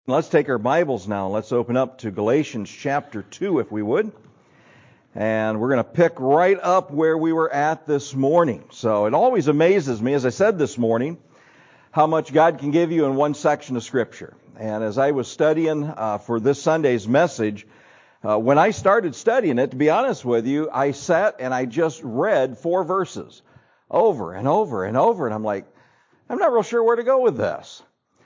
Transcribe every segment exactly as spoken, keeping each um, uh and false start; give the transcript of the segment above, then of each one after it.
Let's take our Bibles now. Let's open up to Galatians chapter two, if we would. And we're going to pick right up where we were at this morning. So it always amazes me, as I said this morning, how much God can give you in one section of Scripture. And as I was studying uh, for this Sunday's message, uh, when I started studying it, to be honest with you, I sat and I just read four verses over and over and over. And I'm like, I'm not real sure where to go with this.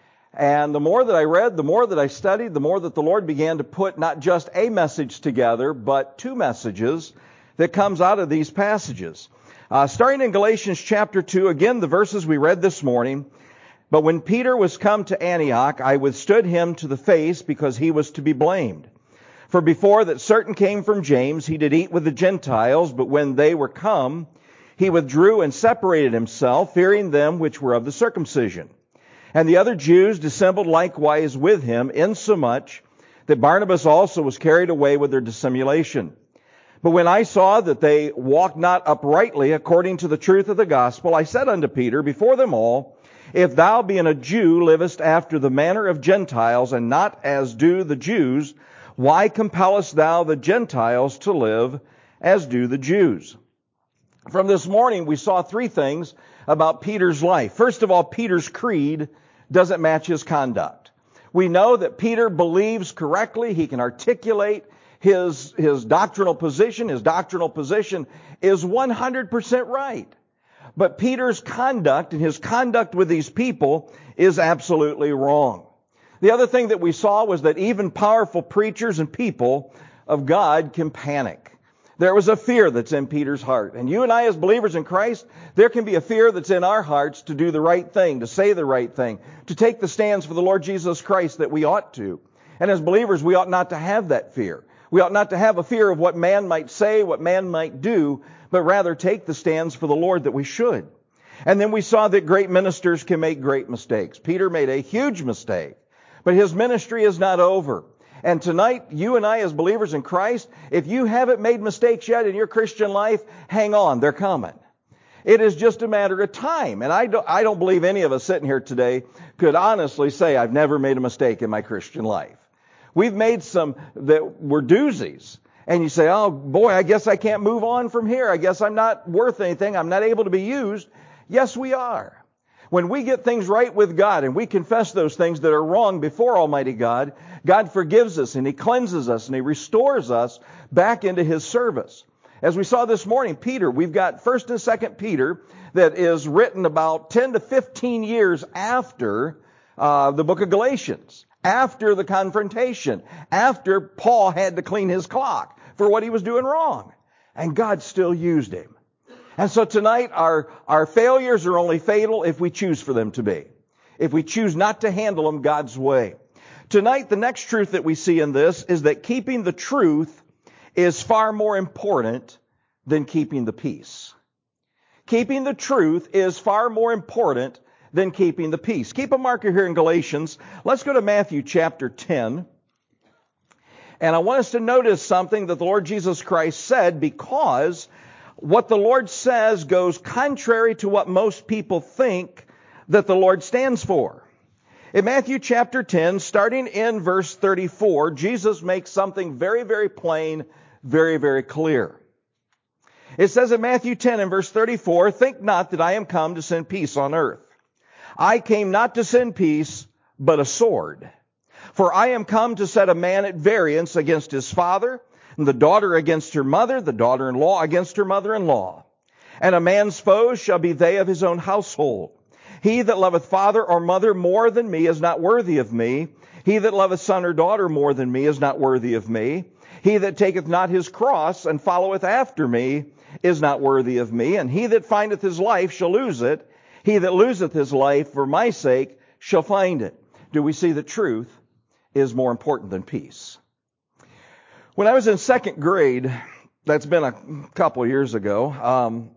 And the more that I read, the more that I studied, the more that the Lord began to put not just a message together, but two messages that comes out of these passages. Uh, starting in Galatians chapter two, again, the verses we read this morning. But when Peter was come to Antioch, I withstood him to the face because he was to be blamed. For before that certain came from James, he did eat with the Gentiles, but when they were come, he withdrew and separated himself, fearing them which were of the circumcision. And the other Jews dissembled likewise with him, insomuch that Barnabas also was carried away with their dissimulation. But when I saw that they walked not uprightly according to the truth of the gospel, I said unto Peter before them all, If thou being a Jew livest after the manner of Gentiles, and not as do the Jews, why compellest thou the Gentiles to live as do the Jews? From this morning we saw three things about Peter's life. First of all, Peter's creed doesn't match his conduct. We know that Peter believes correctly. He can articulate his, his doctrinal position. His doctrinal position is one hundred percent right. But Peter's conduct and his conduct with these people is absolutely wrong. The other thing that we saw was that even powerful preachers and people of God can panic. There was a fear that's in Peter's heart. And you and I as believers in Christ, there can be a fear that's in our hearts to do the right thing, to say the right thing, to take the stands for the Lord Jesus Christ that we ought to. And as believers, we ought not to have that fear. We ought not to have a fear of what man might say, what man might do, but rather take the stands for the Lord that we should. And then we saw that great ministers can make great mistakes. Peter made a huge mistake, but his ministry is not over. And tonight, you and I as believers in Christ, if you haven't made mistakes yet in your Christian life, hang on, they're coming. It is just a matter of time. And I don't, I don't believe any of us sitting here today could honestly say, I've never made a mistake in my Christian life. We've made some that were doozies. And you say, oh boy, I guess I can't move on from here. I guess I'm not worth anything. I'm not able to be used. Yes, we are. When we get things right with God and we confess those things that are wrong before Almighty God, God forgives us and He cleanses us and He restores us back into His service. As we saw this morning, Peter, we've got First and Second Peter that is written about ten to fifteen years after uh, the book of Galatians, after the confrontation, after Paul had to clean his clock for what he was doing wrong. And God still used him. And so tonight, our, our failures are only fatal if we choose for them to be. If we choose not to handle them God's way. Tonight, the next truth that we see in this is that keeping the truth is far more important than keeping the peace. Keeping the truth is far more important than keeping the peace. Keep a marker here in Galatians. Let's go to Matthew chapter ten. And I want us to notice something that the Lord Jesus Christ said, because what the Lord says goes contrary to what most people think that the Lord stands for. In Matthew chapter ten, starting in verse thirty-four, Jesus makes something very, very plain, very, very clear. It says in Matthew ten and verse thirty-four, Think not that I am come to send peace on earth. I came not to send peace, but a sword. For I am come to set a man at variance against his father, and the daughter against her mother, the daughter-in-law against her mother-in-law. And a man's foes shall be they of his own household. He that loveth father or mother more than me is not worthy of me. He that loveth son or daughter more than me is not worthy of me. He that taketh not his cross and followeth after me is not worthy of me. And he that findeth his life shall lose it. He that loseth his life for my sake shall find it. Do we see that truth is more important than peace? When I was in second grade, that's been a couple of years ago, um,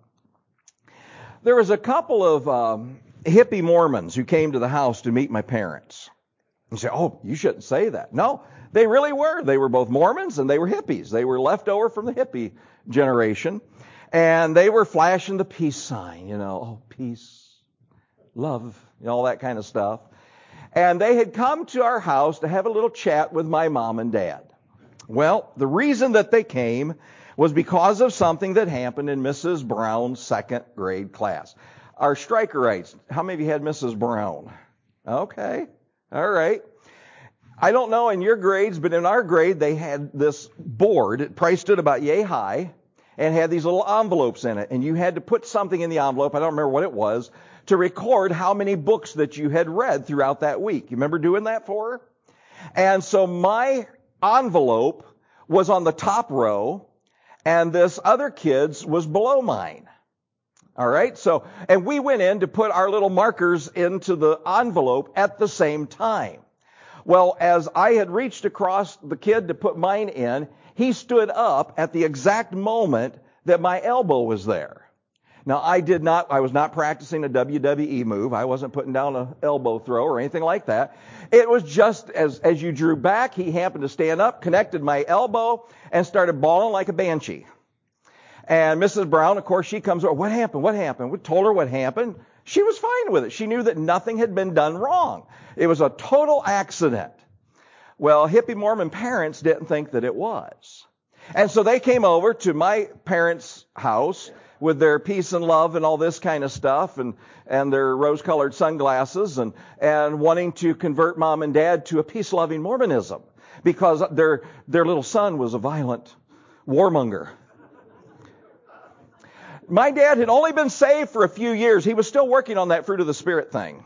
there was a couple of um, hippie Mormons who came to the house to meet my parents. You say, oh, you shouldn't say that. No, they really were. They were both Mormons and they were hippies. They were left over from the hippie generation. And they were flashing the peace sign, you know, oh, peace, love, you know, all that kind of stuff. And they had come to our house to have a little chat with my mom and dad. Well, the reason that they came was because of something that happened in Missus Brown's second grade class. Our Strikerites, how many of you had Missus Brown? Okay, all right. I don't know in your grades, but in our grade, they had this board. It probably stood about yay high and had these little envelopes in it. And you had to put something in the envelope, I don't remember what it was, to record how many books that you had read throughout that week. You remember doing that for her? And so my envelope was on the top row, and this other kid's was below mine. All right? So, and we went in to put our little markers into the envelope at the same time. Well, as I had reached across the kid to put mine in, he stood up at the exact moment that my elbow was there. Now, I did not, I was not practicing a W W E move. I wasn't putting down an elbow throw or anything like that. It was just as, as you drew back, he happened to stand up, connected my elbow, and started bawling like a banshee. And Missus Brown, of course, she comes over, what happened? What happened? We told her what happened. She was fine with it. She knew that nothing had been done wrong. It was a total accident. Well, hippie Mormon parents didn't think that it was. And so they came over to my parents' house with their peace and love and all this kind of stuff and, and their rose-colored sunglasses and, and wanting to convert mom and dad to a peace-loving Mormonism because their, their little son was a violent warmonger. My dad had only been saved for a few years. He was still working on that fruit of the Spirit thing.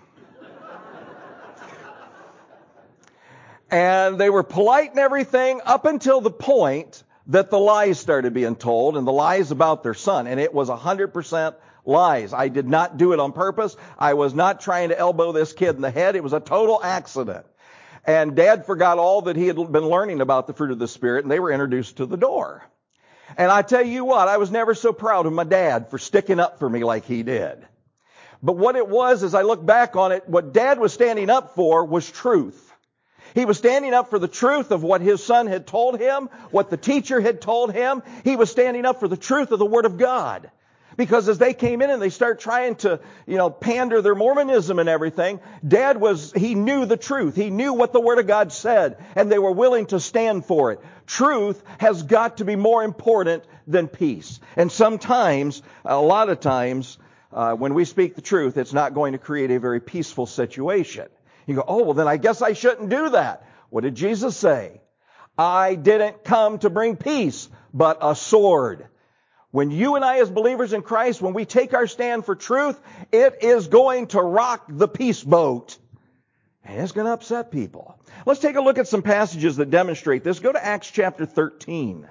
And they were polite and everything up until the point that the lies started being told, and the lies about their son. And it was one hundred percent lies. I did not do it on purpose. I was not trying to elbow this kid in the head. It was a total accident. And Dad forgot all that he had been learning about the fruit of the Spirit, and they were introduced to the door. And I tell you what, I was never so proud of my dad for sticking up for me like he did. But what it was, as I look back on it, what Dad was standing up for was truth. He was standing up for the truth of what his son had told him, what the teacher had told him. He was standing up for the truth of the Word of God. Because as they came in and they start trying to, you know, pander their Mormonism and everything, Dad was, he knew the truth. He knew what the Word of God said, and they were willing to stand for it. Truth has got to be more important than peace. And sometimes, a lot of times, uh, when we speak the truth, it's not going to create a very peaceful situation. You go, oh, well, then I guess I shouldn't do that. What did Jesus say? I didn't come to bring peace, but a sword. When you and I as believers in Christ, when we take our stand for truth, it is going to rock the peace boat. And it's going to upset people. Let's take a look at some passages that demonstrate this. Go to Acts chapter thirteen.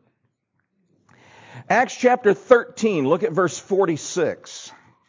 Acts chapter thirteen, look at verse forty-six.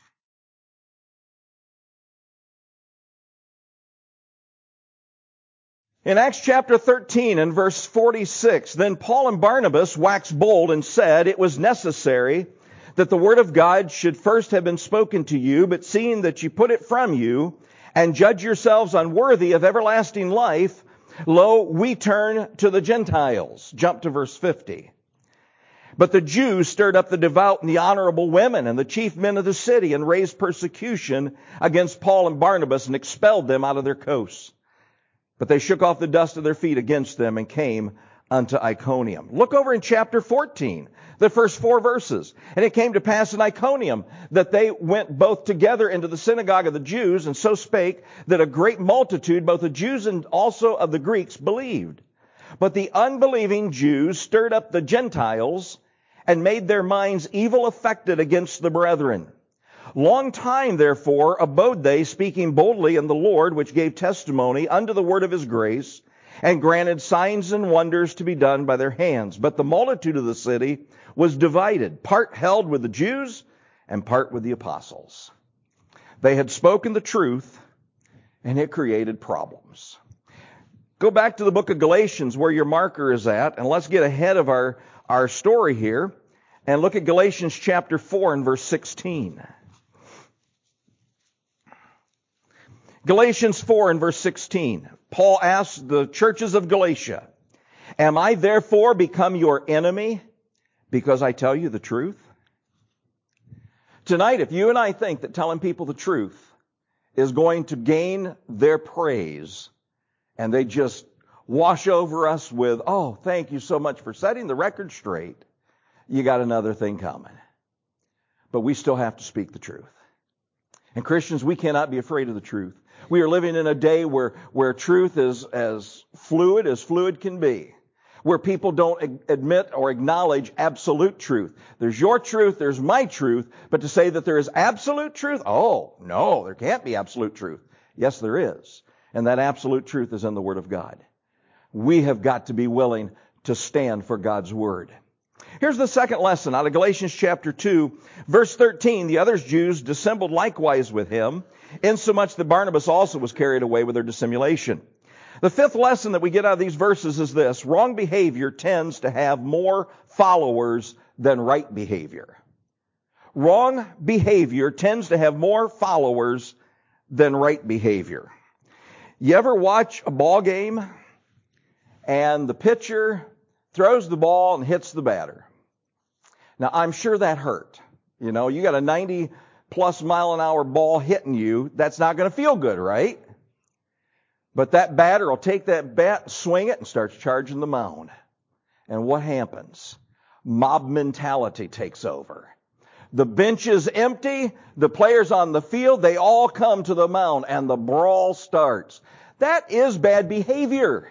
In Acts chapter thirteen and verse forty-six, then Paul and Barnabas waxed bold and said, it was necessary that the word of God should first have been spoken to you, but seeing that you put it from you and judge yourselves unworthy of everlasting life, lo, we turn to the Gentiles. Jump to verse fifty. But the Jews stirred up the devout and the honorable women and the chief men of the city and raised persecution against Paul and Barnabas and expelled them out of their coasts. But they shook off the dust of their feet against them and came unto Iconium. Look over in chapter fourteen, the first four verses. And it came to pass in Iconium that they went both together into the synagogue of the Jews, and so spake that a great multitude, both of Jews and also of the Greeks, believed. But the unbelieving Jews stirred up the Gentiles and made their minds evil affected against the brethren. Long time, therefore, abode they, speaking boldly in the Lord, which gave testimony unto the word of his grace, and granted signs and wonders to be done by their hands. But the multitude of the city was divided, part held with the Jews, and part with the apostles. They had spoken the truth, and it created problems. Go back to the book of Galatians, where your marker is at, and let's get ahead of our, our story here, and look at Galatians chapter four and verse sixteen. Galatians four and verse sixteen. Paul asks the churches of Galatia, am I therefore become your enemy because I tell you the truth? Tonight, if you and I think that telling people the truth is going to gain their praise, and they just wash over us with, oh, thank you so much for setting the record straight, you got another thing coming. But we still have to speak the truth. And Christians, we cannot be afraid of the truth. We are living in a day where, where truth is as fluid as fluid can be. Where people don't admit or acknowledge absolute truth. There's your truth, there's my truth, but to say that there is absolute truth, oh, no, there can't be absolute truth. Yes, there is. And that absolute truth is in the Word of God. We have got to be willing to stand for God's Word. Here's the second lesson out of Galatians chapter two, verse thirteen. The other Jews dissembled likewise with him, insomuch that Barnabas also was carried away with their dissimulation. The fifth lesson that we get out of these verses is this: wrong behavior tends to have more followers than right behavior. Wrong behavior tends to have more followers than right behavior. You ever watch a ball game and the pitcher throws the ball and hits the batter? Now, I'm sure that hurt. You know, you got a ninety plus mile an hour ball hitting you. That's not going to feel good, right? But that batter will take that bat, swing it, and starts charging the mound. And what happens? Mob mentality takes over. The bench is empty. The players on the field, they all come to the mound, and the brawl starts. That is bad behavior.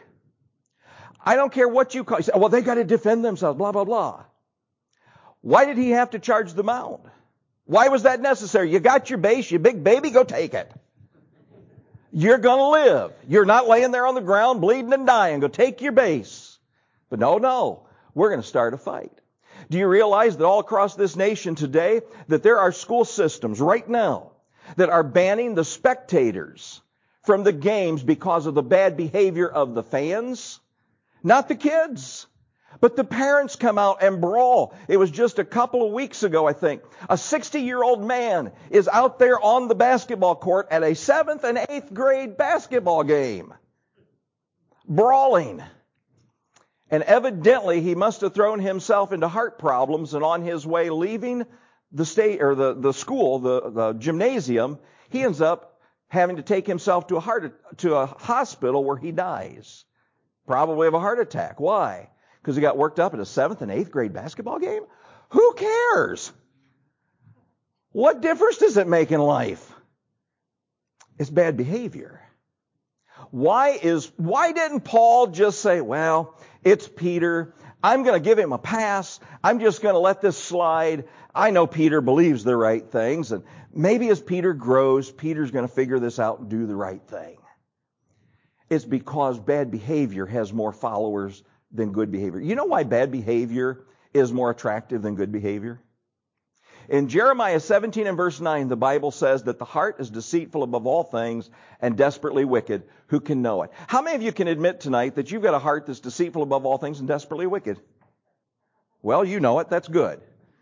I don't care what you call it. You say, well, they got to defend themselves, blah, blah, blah. Why did he have to charge the mound? Why was that necessary? You got your base, you big baby, go take it. You're going to live. You're not laying there on the ground bleeding and dying. Go take your base. But no, no. We're going to start a fight. Do you realize that all across this nation today that there are school systems right now that are banning the spectators from the games because of the bad behavior of the fans? Not the kids. But the parents come out and brawl. It was just a couple of weeks ago, I think. A sixty-year-old man is out there on the basketball court at a seventh and eighth grade basketball game. Brawling. And evidently he must have thrown himself into heart problems, and on his way leaving the state or the, the school, the, the gymnasium, he ends up having to take himself to a heart to a hospital where he dies. Probably of a heart attack. Why? Because he got worked up at a seventh and eighth grade basketball game? Who cares? What difference does it make in life? It's bad behavior. Why is, why didn't Paul just say, well, it's Peter. I'm going to give him a pass. I'm just going to let this slide. I know Peter believes the right things. And maybe as Peter grows, Peter's going to figure this out and do the right thing. It's because bad behavior has more followers than good behavior. You know why bad behavior is more attractive than good behavior? In Jeremiah seventeen and verse nine, the Bible says that the heart is deceitful above all things and desperately wicked. Who can know it? How many of you can admit tonight that you've got a heart that's deceitful above all things and desperately wicked? Well, you know it. That's good.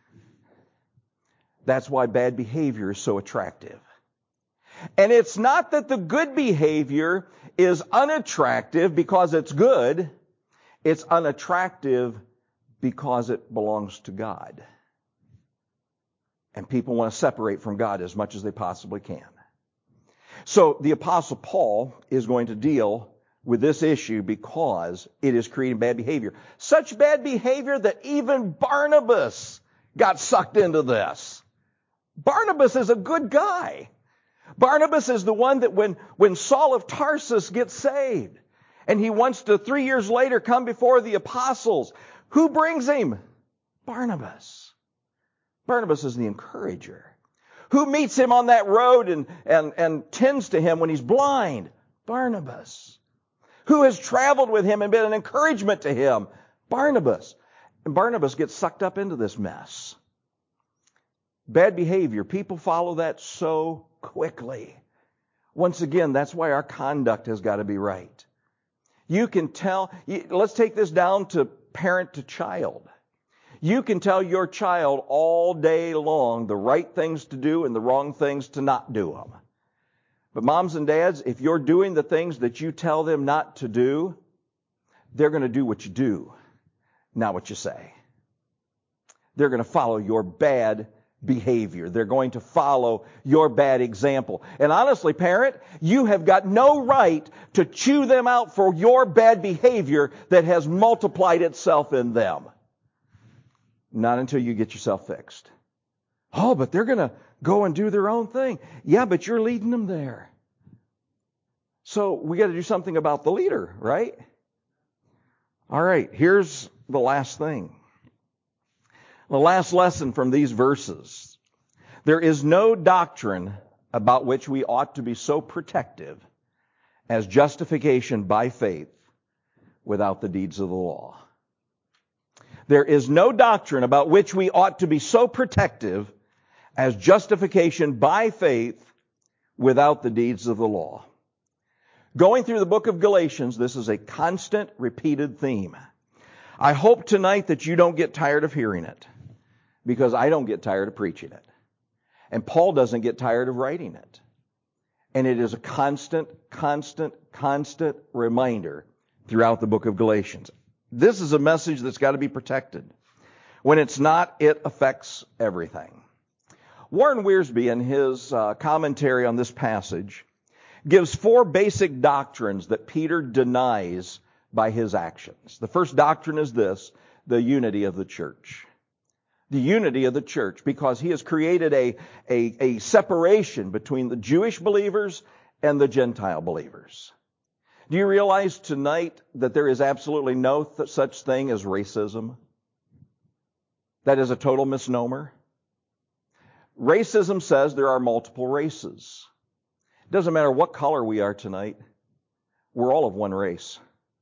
That's why bad behavior is so attractive. And it's not that the good behavior is unattractive because it's good. It's unattractive because it belongs to God. And people want to separate from God as much as they possibly can. So the Apostle Paul is going to deal with this issue because it is creating bad behavior. Such bad behavior that even Barnabas got sucked into this. Barnabas is a good guy. Barnabas is the one that when, when Saul of Tarsus gets saved, and he wants to, three years later, come before the apostles. Who brings him? Barnabas. Barnabas is the encourager. Who meets him on that road and, and, and tends to him when he's blind? Barnabas. Who has traveled with him and been an encouragement to him? Barnabas. And Barnabas gets sucked up into this mess. Bad behavior. People follow that so quickly. Once again, that's why our conduct has got to be right. You can tell, let's take this down to parent to child. You can tell your child all day long the right things to do and the wrong things to not do them. But moms and dads, if you're doing the things that you tell them not to do, they're going to do what you do, not what you say. They're going to follow your bad behavior. They're going to follow your bad example. And honestly, parent, you have got no right to chew them out for your bad behavior that has multiplied itself in them. Not until you get yourself fixed. Oh, but they're going to go and do their own thing. Yeah, but you're leading them there. So we got to do something about the leader, right? All right, here's the last thing. The last lesson from these verses. There is no doctrine about which we ought to be so protective as justification by faith without the deeds of the law. There is no doctrine about which we ought to be so protective as justification by faith without the deeds of the law. Going through the book of Galatians, this is a constant, repeated theme. I hope tonight that you don't get tired of hearing it, because I don't get tired of preaching it. And Paul doesn't get tired of writing it. And it is a constant, constant, constant reminder throughout the book of Galatians. This is a message that's got to be protected. When it's not, it affects everything. Warren Wiersbe, in his uh, commentary on this passage, gives four basic doctrines that Peter denies by his actions. The first doctrine is this: the unity of the church. The unity of the church, because he has created a, a, a separation between the Jewish believers and the Gentile believers. Do you realize tonight that there is absolutely no th- such thing as racism? That is a total misnomer. Racism says there are multiple races. It doesn't matter what color we are tonight. We're all of one race.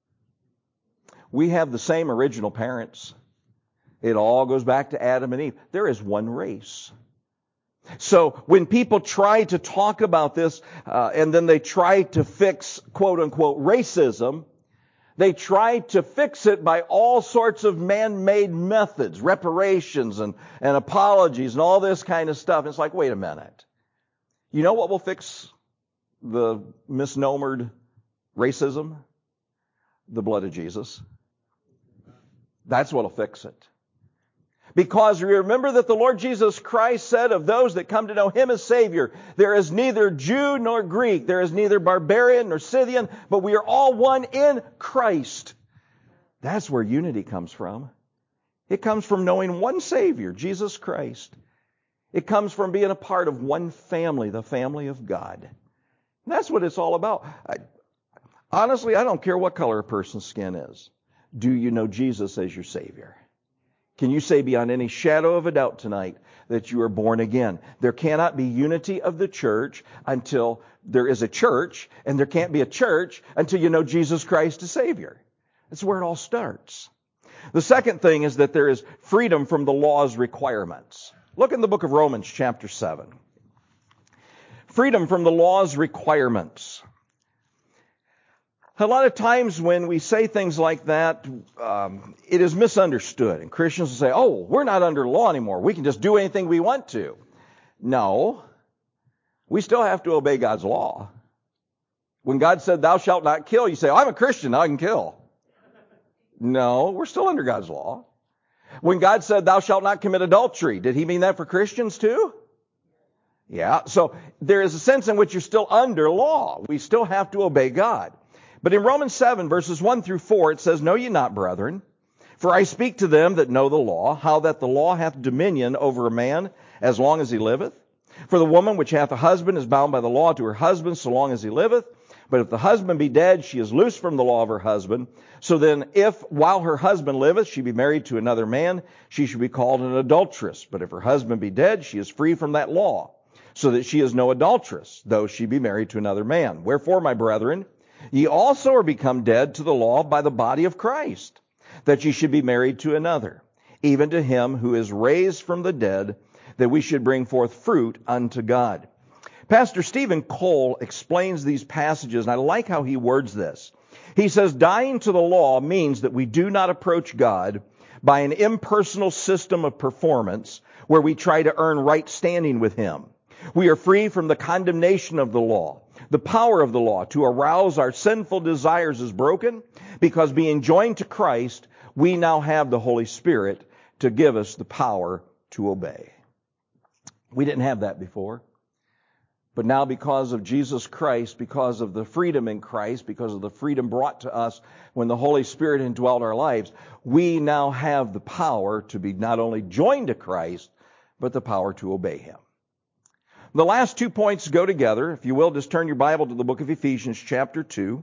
We have the same original parents. It all goes back to Adam and Eve. There is one race. So when people try to talk about this, uh, and then they try to fix, quote unquote, racism, they try to fix it by all sorts of man-made methods, reparations and, and apologies and all this kind of stuff. It's like, wait a minute. You know what will fix the misnomered racism? The blood of Jesus. That's what will fix it. Because remember that the Lord Jesus Christ said of those that come to know Him as Savior, there is neither Jew nor Greek, there is neither barbarian nor Scythian, but we are all one in Christ. That's where unity comes from. It comes from knowing one Savior, Jesus Christ. It comes from being a part of one family, the family of God. And that's what it's all about. I, honestly, I don't care what color a person's skin is. Do you know Jesus as your Savior? Can you say beyond any shadow of a doubt tonight that you are born again? There cannot be unity of the church until there is a church, and there can't be a church until you know Jesus Christ as Savior. That's where it all starts. The second thing is that there is freedom from the law's requirements. Look in the book of Romans chapter seven. Freedom from the law's requirements. A lot of times when we say things like that, um, it is misunderstood. And Christians will say, oh, we're not under law anymore. We can just do anything we want to. No. We still have to obey God's law. When God said, thou shalt not kill, you say, oh, I'm a Christian, now I can kill. No, we're still under God's law. When God said, thou shalt not commit adultery, did He mean that for Christians too? Yeah. So there is a sense in which you're still under law. We still have to obey God. But in Romans seven, verses one through four, it says, know ye not, brethren, for I speak to them that know the law, how that the law hath dominion over a man as long as he liveth. For the woman which hath a husband is bound by the law to her husband so long as he liveth. But if the husband be dead, she is loosed from the law of her husband. So then, if while her husband liveth, she be married to another man, she should be called an adulteress. But if her husband be dead, she is free from that law, so that she is no adulteress, though she be married to another man. Wherefore, my brethren, ye also are become dead to the law by the body of Christ, that ye should be married to another, even to Him who is raised from the dead, that we should bring forth fruit unto God. Pastor Stephen Cole explains these passages, and I like how he words this. He says, dying to the law means that we do not approach God by an impersonal system of performance where we try to earn right standing with Him. We are free from the condemnation of the law. The power of the law to arouse our sinful desires is broken, because being joined to Christ, we now have the Holy Spirit to give us the power to obey. We didn't have that before. But now because of Jesus Christ, because of the freedom in Christ, because of the freedom brought to us when the Holy Spirit indwelled our lives, we now have the power to be not only joined to Christ, but the power to obey Him. The last two points go together. If you will, just turn your Bible to the book of Ephesians chapter two.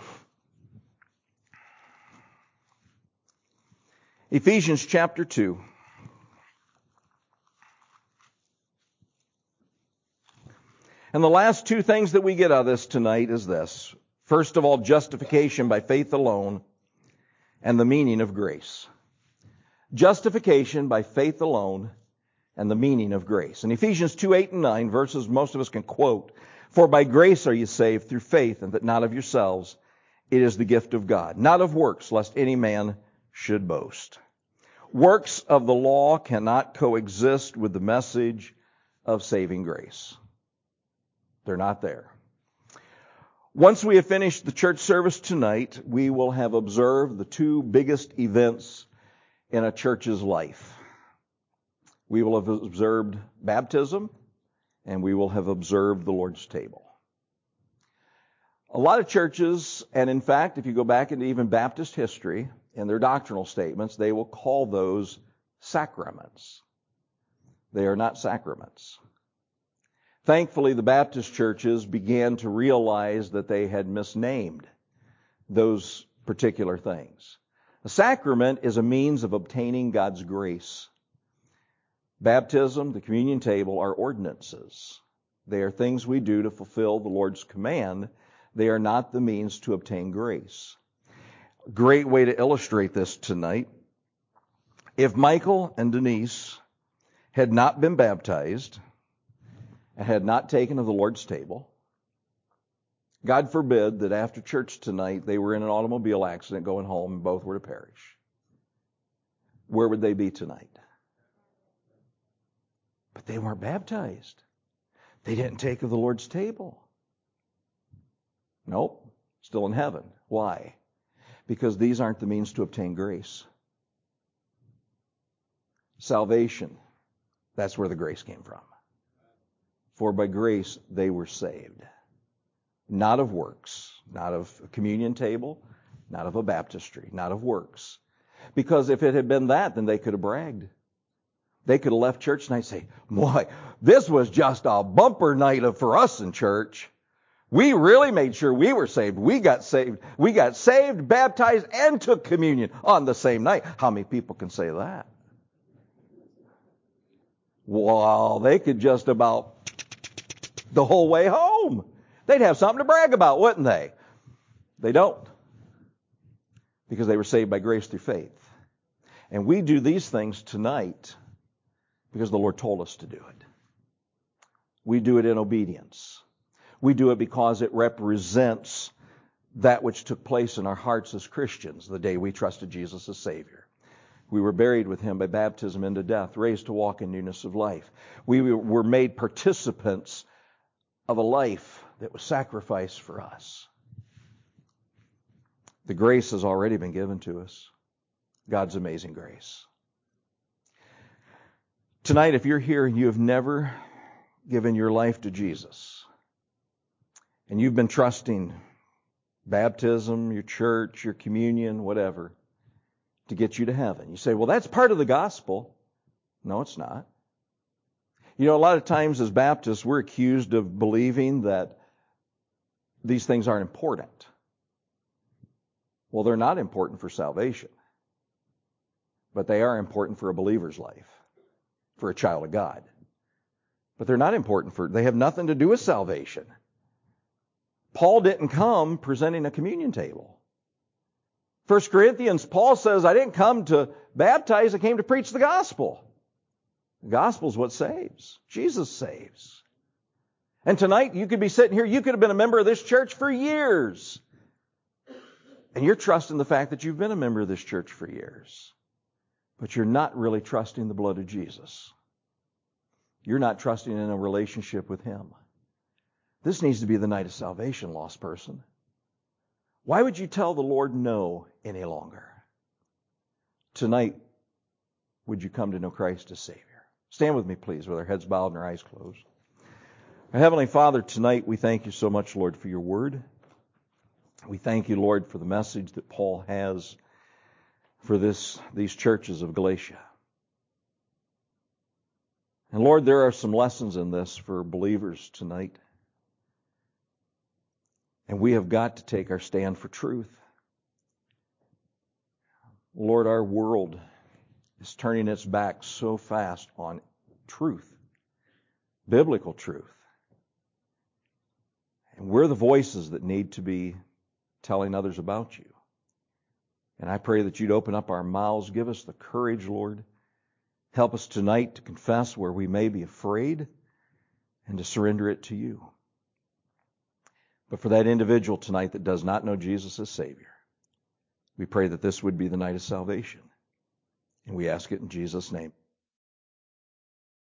Ephesians chapter two. And the last two things that we get out of this tonight is this. First of all, justification by faith alone and the meaning of grace. Justification by faith alone and the meaning of grace. In Ephesians two, eight and nine, verses most of us can quote, "For by grace are you saved through faith, and that not of yourselves. It is the gift of God, not of works, lest any man should boast." Works of the law cannot coexist with the message of saving grace. They're not there. Once we have finished the church service tonight, we will have observed the two biggest events in a church's life. We will have observed baptism, and we will have observed the Lord's table. A lot of churches, and in fact, if you go back into even Baptist history, in their doctrinal statements, they will call those sacraments. They are not sacraments. Thankfully, the Baptist churches began to realize that they had misnamed those particular things. A sacrament is a means of obtaining God's grace. Baptism, the communion table, are ordinances. They are things we do to fulfill the Lord's command. They are not the means to obtain grace. Great way to illustrate this tonight. If Michael and Denise had not been baptized and had not taken of the Lord's table, God forbid that after church tonight they were in an automobile accident going home and both were to perish. Where would they be tonight? But they weren't baptized. They didn't take of the Lord's table. Nope, still in heaven. Why? Because these aren't the means to obtain grace. Salvation, that's where the grace came from. For by grace they were saved. Not of works, not of a communion table, not of a baptistry, not of works. Because if it had been that, then they could have bragged. They could have left church tonight and say, boy, this was just a bumper night for us in church. We really made sure we were saved. We got saved. We got saved, baptized, and took communion on the same night. How many people can say that? Well, they could just about the whole way home. They'd have something to brag about, wouldn't they? They don't. Because they were saved by grace through faith. And we do these things tonight because the Lord told us to do it. We do it in obedience. We do it because it represents that which took place in our hearts as Christians the day we trusted Jesus as Savior. We were buried with Him by baptism into death, raised to walk in newness of life. We were made participants of a life that was sacrificed for us. The grace has already been given to us. God's amazing grace. Tonight, if you're here and you have never given your life to Jesus, and you've been trusting baptism, your church, your communion, whatever, to get you to heaven. You say, well, that's part of the gospel. No, it's not. You know, a lot of times as Baptists, we're accused of believing that these things aren't important. Well, they're not important for salvation. But they are important for a believer's life, for a child of God. But they're not important for, they have nothing to do with salvation. Paul didn't come presenting a communion table. First Corinthians, Paul says, I didn't come to baptize, I came to preach the gospel. The gospel is what saves. Jesus saves. And tonight, you could be sitting here, you could have been a member of this church for years. And you're trusting the fact that you've been a member of this church for years. But you're not really trusting the blood of Jesus. You're not trusting in a relationship with Him. This needs to be the night of salvation, lost person. Why would you tell the Lord no any longer? Tonight, would you come to know Christ as Savior? Stand with me, please, with our heads bowed and our eyes closed. Our Heavenly Father, tonight we thank you so much, Lord, for your word. We thank you, Lord, for the message that Paul has for this these churches of Galatia. And Lord, there are some lessons in this for believers tonight. And we have got to take our stand for truth. Lord, our world is turning its back so fast on truth, biblical truth. And we're the voices that need to be telling others about you. And I pray that you'd open up our mouths, give us the courage, Lord. Help us tonight to confess where we may be afraid and to surrender it to you. But for that individual tonight that does not know Jesus as Savior, we pray that this would be the night of salvation. And we ask it in Jesus' name.